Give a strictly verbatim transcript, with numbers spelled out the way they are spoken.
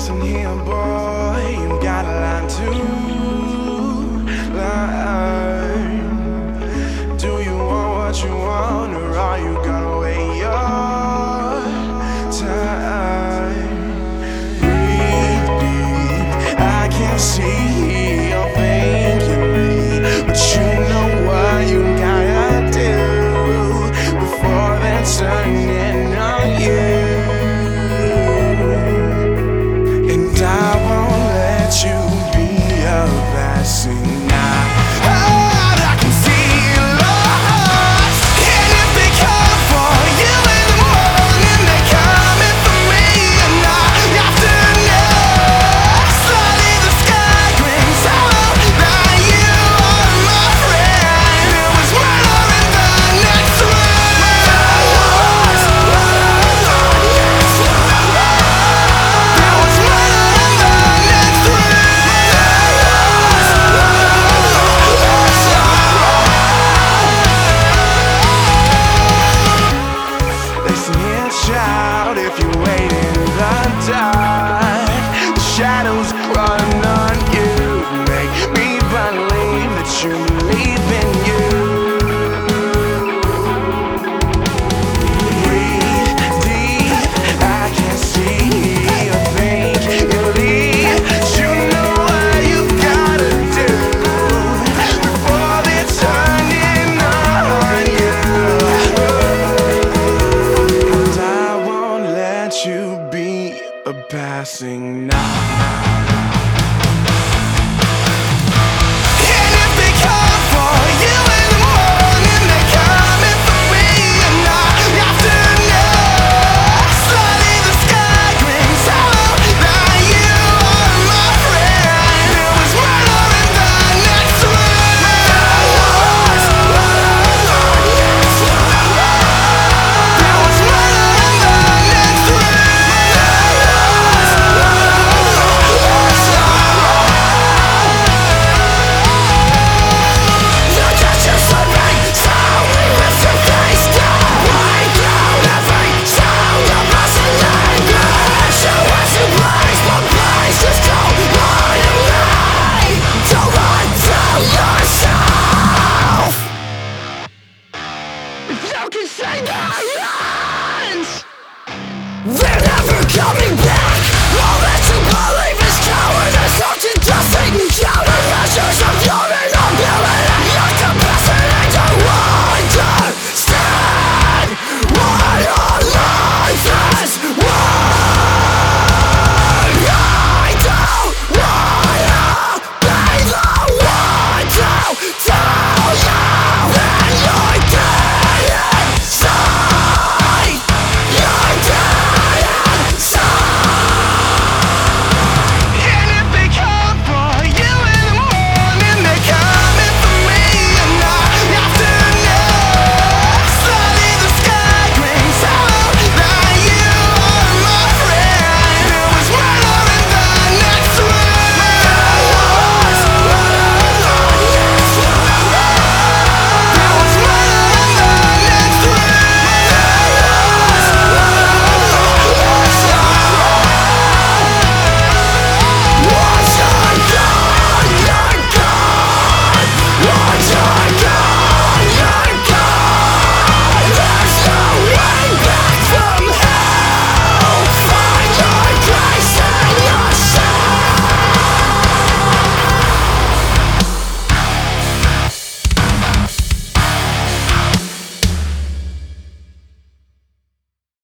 Listen here, boy, you got a lot to learn. Do you want what you want, or are you gonna wait your time? Breathe deep, I can see you're thinking me, but you know what you gotta do before they're turning on you. Shout if you wait in the dark. The shadows run on you, make me believe that you believe in you. Breathe deep, I can see you think you leave. You know what you gotta do before they're turning on you. You be a passing night. You can say no, they're never coming back.